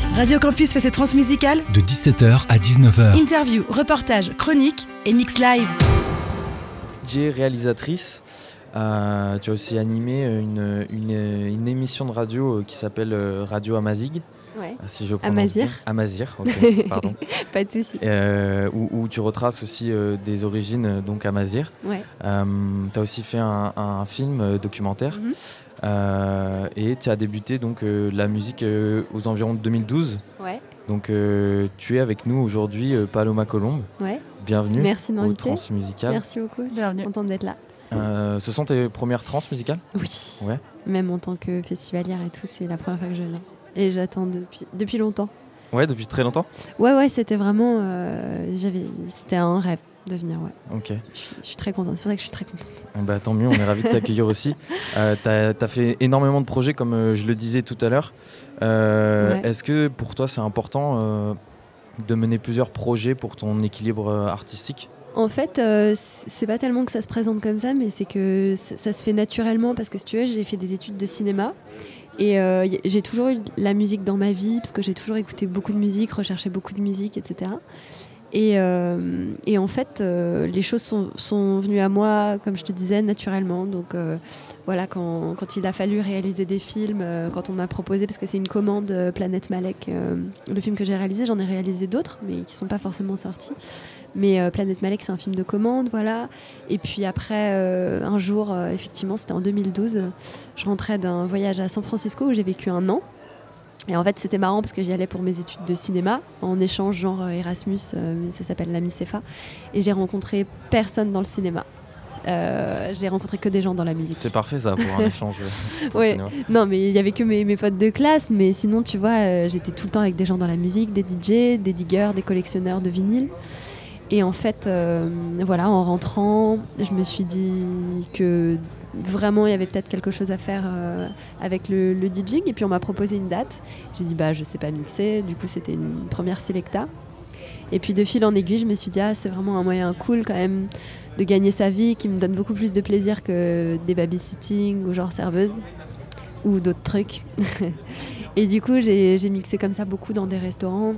Radio Campus fait ses transmusicales de 17h à 19h. Interview, reportage, chronique et mix live. Réalisatrice. Tu as aussi animé une émission de radio qui s'appelle Radio Amazigh. Ouais. Si je prononce bien. Amazigh, ok, pardon. Pas de souci. Où tu retraces aussi des origines donc Amazigh. Ouais. Tu as aussi fait un film documentaire. Et tu as débuté donc la musique aux environs de 2012. Ouais. Donc tu es avec nous aujourd'hui, Paloma Colombe. Ouais. Bienvenue. Merci de au m'inviter. Transmusical. Merci beaucoup. Bienvenue. Contente d'être là. Ce sont tes premières trans musicales ? Oui. Ouais. Même en tant que festivalière et tout, c'est la première fois que je viens. Et j'attends depuis longtemps. Ouais, depuis très longtemps ? Ouais, c'était vraiment... c'était un rêve de venir, ouais. Ok. Je suis très contente, c'est pour ça que je suis très contente. Bah, tant mieux, on est ravis de t'accueillir aussi. T'as fait énormément de projets, comme je le disais tout à l'heure. Ouais. Est-ce que pour toi, c'est important de mener plusieurs projets pour ton équilibre artistique ? En fait, c'est pas tellement que ça se présente comme ça, mais c'est que ça se fait naturellement parce que si tu veux, j'ai fait des études de cinéma et j'ai toujours eu la musique dans ma vie parce que j'ai toujours écouté beaucoup de musique, recherché beaucoup de musique, etc. Et en fait, les choses sont venues à moi, comme je te disais, naturellement. Donc voilà, quand il a fallu réaliser des films, quand on m'a proposé, parce que c'est une commande Planète Malek, le film que j'ai réalisé, j'en ai réalisé d'autres, mais qui ne sont pas forcément sortis. Mais Planète Malek, c'est un film de commande, voilà. Et puis après, un jour, effectivement, c'était en 2012, je rentrais d'un voyage à San Francisco où j'ai vécu 1 an. Et en fait, c'était marrant parce que j'y allais pour mes études de cinéma, en échange genre Erasmus, ça s'appelle la MICEFA. Et j'ai rencontré personne dans le cinéma. J'ai rencontré que des gens dans la musique. C'est parfait ça pour un échange pour ouais. le cinéma. Non, mais il y avait que mes potes de classe, mais sinon, tu vois, j'étais tout le temps avec des gens dans la musique, des DJ, des diggers, des collectionneurs de vinyles. Et en fait, voilà, en rentrant, je me suis dit que vraiment il y avait peut-être quelque chose à faire avec le DJing. Et puis on m'a proposé une date. J'ai dit je sais pas mixer. Du coup, c'était une première Selecta. Et puis de fil en aiguille, je me suis dit c'est vraiment un moyen cool quand même de gagner sa vie, qui me donne beaucoup plus de plaisir que des babysitting ou genre serveuse ou d'autres trucs. Et du coup, j'ai mixé comme ça beaucoup dans des restaurants,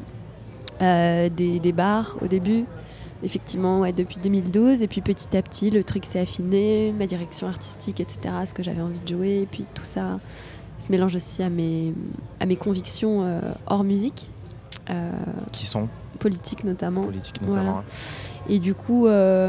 des bars au début. Effectivement, ouais, depuis 2012. Et puis petit à petit, le truc s'est affiné, ma direction artistique, etc., ce que j'avais envie de jouer. Et puis tout ça se mélange aussi à mes convictions hors musique. Qui sont politiques notamment. Voilà. Ouais. Et du coup,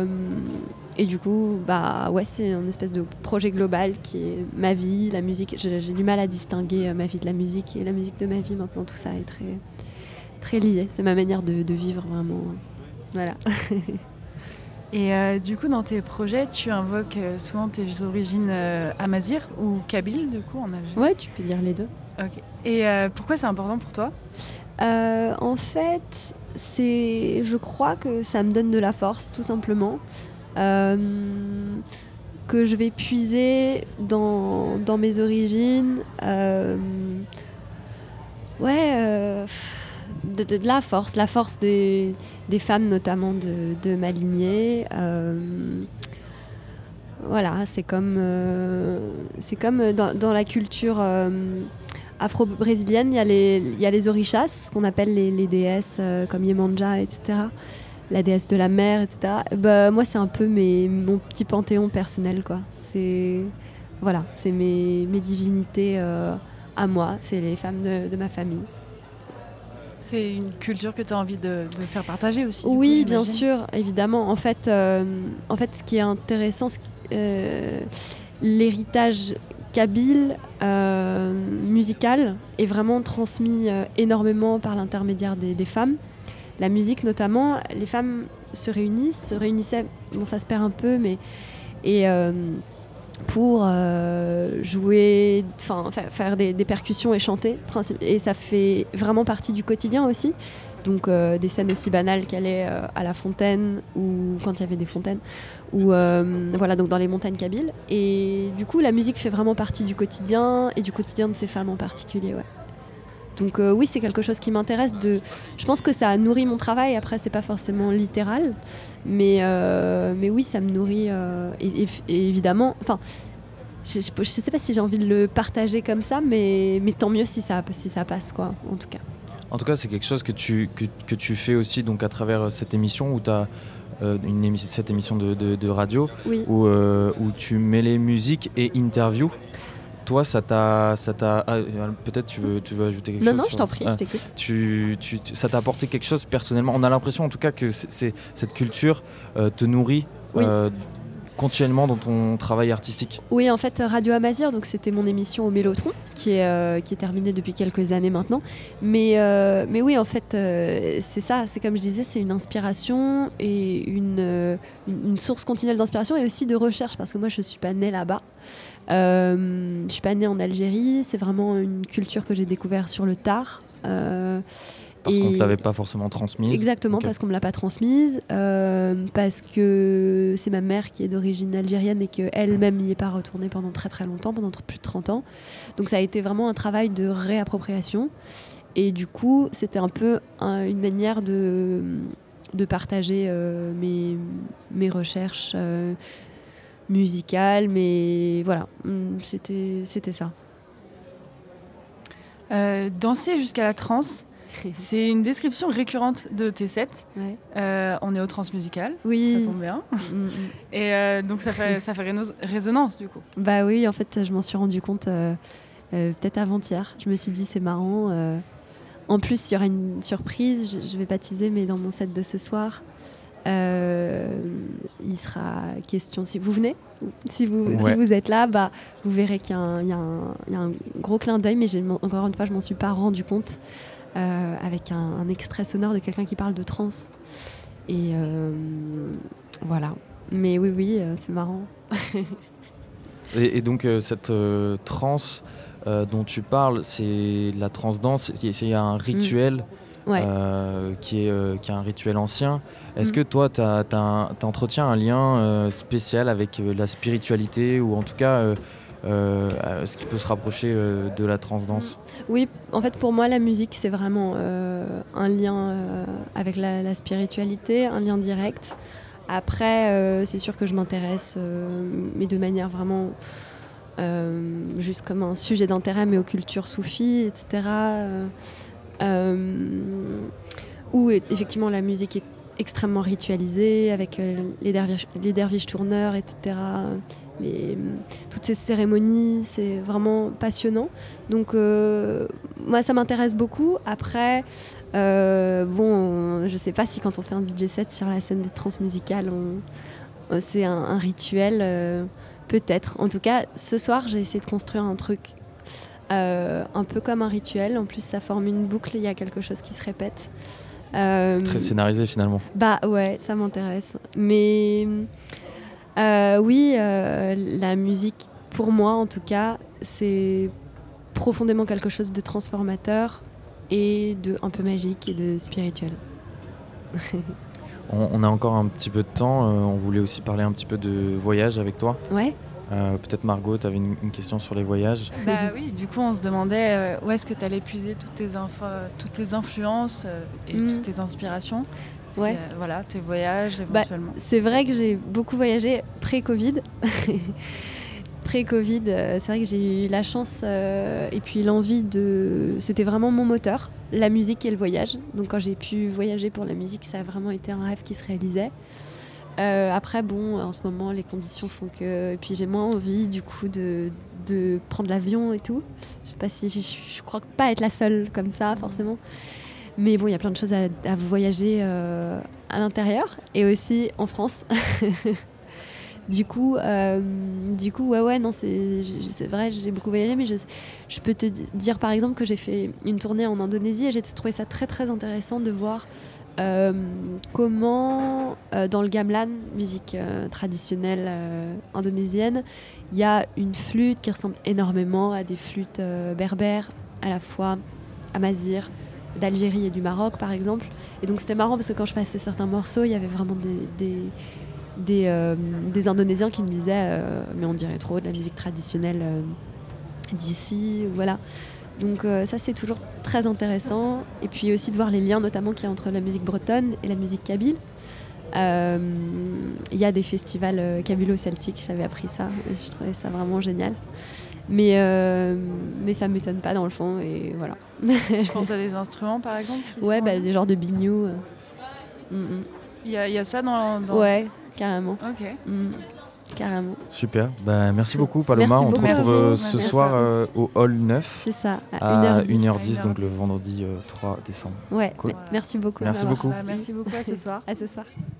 ouais, c'est une espèce de projet global qui est ma vie, la musique. J'ai du mal à distinguer ma vie de la musique et la musique de ma vie. Maintenant, tout ça est très, très lié. C'est ma manière de vivre vraiment. Voilà. Et du coup, dans tes projets, tu invoques souvent tes origines amazigh ou kabyle, du coup, on a vu. Ouais, tu peux dire les deux. Ok. Et pourquoi c'est important pour toi ? En fait, je crois que ça me donne de la force, tout simplement. Que je vais puiser dans mes origines. De la force des femmes notamment de ma lignée. Voilà, c'est comme dans la culture afro-brésilienne, il y a les orishas, qu'on appelle les déesses comme Yemanja, etc. La déesse de la mer, etc. Moi, c'est un peu mon petit panthéon personnel, quoi. C'est mes divinités à moi, c'est les femmes de ma famille. C'est une culture que tu as envie de faire partager aussi. Oui, bien sûr, évidemment. En fait, ce qui est intéressant, l'héritage kabyle musical est vraiment transmis énormément par l'intermédiaire des femmes. La musique notamment, les femmes se réunissaient, bon ça se perd un peu, mais pour jouer, faire des percussions et chanter, et ça fait vraiment partie du quotidien aussi. Donc des scènes aussi banales qu'aller à la fontaine, ou quand il y avait des fontaines, ou donc dans les montagnes kabyles. Et du coup, la musique fait vraiment partie du quotidien, et du quotidien de ces femmes en particulier, ouais. Donc oui, c'est quelque chose qui m'intéresse. Je pense que ça a nourri mon travail. Après, c'est pas forcément littéral, mais oui, ça me nourrit. Et évidemment, enfin, je sais pas si j'ai envie de le partager comme ça, mais tant mieux si ça passe, quoi, en tout cas. En tout cas, c'est quelque chose que tu fais aussi donc, à travers cette émission où tu as cette émission de radio Oui. où tu mêlais musique et interview. Toi, ça t'a peut-être tu veux ajouter quelque chose. Non, je t'en prie, je t'écoute. Ça t'a apporté quelque chose personnellement. On a l'impression en tout cas que cette culture te nourrit Oui. continuellement dans ton travail artistique. Oui, en fait, Radio Amazir, donc c'était mon émission au Mélotron, qui est terminée depuis quelques années maintenant. Mais oui, en fait, c'est ça. C'est comme je disais, c'est une inspiration et une source continuelle d'inspiration et aussi de recherche, parce que moi, je suis pas née là-bas. Je suis pas née en Algérie. C'est vraiment une culture que j'ai découverte sur le tard. Parce qu'on ne te l'avait pas forcément transmise. Exactement, Okay. parce qu'on ne me l'a pas transmise, parce que c'est ma mère qui est d'origine algérienne et qu'elle-même n'y est pas retournée pendant très très longtemps, pendant plus de 30 ans. Donc ça a été vraiment un travail de réappropriation. Et du coup, c'était un peu une manière de partager mes recherches musicales, mais voilà, c'était ça. Danser jusqu'à la transe. C'est une description récurrente de tes sets. Ouais. On est au transmusical, Oui. ça tombe bien. Et donc ça fait résonance du coup. Bah oui, en fait, je m'en suis rendu compte peut-être avant-hier. Je me suis dit, c'est marrant. En plus, il y aura une surprise, je vais pas teaser, mais dans mon set de ce soir, il sera question, si vous venez, si vous êtes là, bah, vous verrez qu'il y a un gros clin d'œil, mais encore une fois, je m'en suis pas rendu compte. Avec un extrait sonore de quelqu'un qui parle de trance. Et voilà. Mais oui, c'est marrant. Et donc, cette trance dont tu parles, c'est la trance danse, c'est un rituel Ouais. qui est un rituel ancien. Est-ce que toi, t'entretiens un lien spécial avec la spiritualité ou en tout cas ce qui peut se rapprocher de la trance danse? Oui, en fait, pour moi, la musique, c'est vraiment un lien avec la spiritualité, un lien direct. Après, c'est sûr que je m'intéresse, mais de manière vraiment juste comme un sujet d'intérêt, mais aux cultures soufis, etc. Où effectivement la musique est extrêmement ritualisée, avec les derviches tourneurs, etc. Toutes ces cérémonies, c'est vraiment passionnant. Donc moi, ça m'intéresse beaucoup. Après, je sais pas si quand on fait un DJ set sur la scène des transmusicales, c'est un rituel, peut-être. En tout cas, ce soir, j'ai essayé de construire un truc un peu comme un rituel. En plus, ça forme une boucle, il y a quelque chose qui se répète. Très scénarisé finalement. Bah ouais, ça m'intéresse. Mais oui, la musique, pour moi en tout cas, c'est profondément quelque chose de transformateur et de un peu magique et de spirituel. On a encore un petit peu de temps. On voulait aussi parler un petit peu de voyage avec toi. Ouais. Peut-être Margot, tu avais une question sur les voyages. Bah oui, du coup on se demandait où est-ce que tu allais puiser toutes tes influences et toutes tes inspirations. Ouais. Voilà, tes voyages éventuellement. C'est vrai que j'ai beaucoup voyagé pré-Covid. Pré-Covid, c'est vrai que j'ai eu la chance et puis l'envie de... C'était vraiment mon moteur, la musique et le voyage. Donc quand j'ai pu voyager pour la musique, ça a vraiment été un rêve qui se réalisait. Après, en ce moment, les conditions font que... Et puis j'ai moins envie, du coup, de prendre l'avion et tout. Je sais pas si... Je crois pas être la seule comme ça, forcément. Mais bon, il y a plein de choses à voyager à l'intérieur et aussi en France. Du coup, ouais, non, c'est vrai, j'ai beaucoup voyagé, mais je peux te dire, par exemple, que j'ai fait une tournée en Indonésie et j'ai trouvé ça très, très intéressant de voir comment, dans le gamelan, musique traditionnelle indonésienne, il y a une flûte qui ressemble énormément à des flûtes berbères, à la fois amazigh, d'Algérie et du Maroc, par exemple. Et donc, c'était marrant parce que quand je passais certains morceaux, il y avait vraiment des Indonésiens qui me disaient mais on dirait trop de la musique traditionnelle d'ici, voilà. Donc ça c'est toujours très intéressant, et puis aussi de voir les liens notamment qu'il y a entre la musique bretonne et la musique kabyle. Il y a des festivals kabylo-celtiques, j'avais appris ça, je trouvais ça vraiment génial. Mais ça m'étonne pas dans le fond, et voilà. Tu penses à des instruments par exemple Ouais, des genres de biniou. Il y a ça dans... Ouais, carrément. Ok. Carrément. Super. Merci beaucoup, Paloma. Merci On te beaucoup. retrouve Merci. ce soir au Hall 9 C'est ça, à 1h10. 1h10, donc le vendredi 3 décembre. Ouais, Cool. merci beaucoup. Merci beaucoup. Merci beaucoup, à ce soir. À ce soir.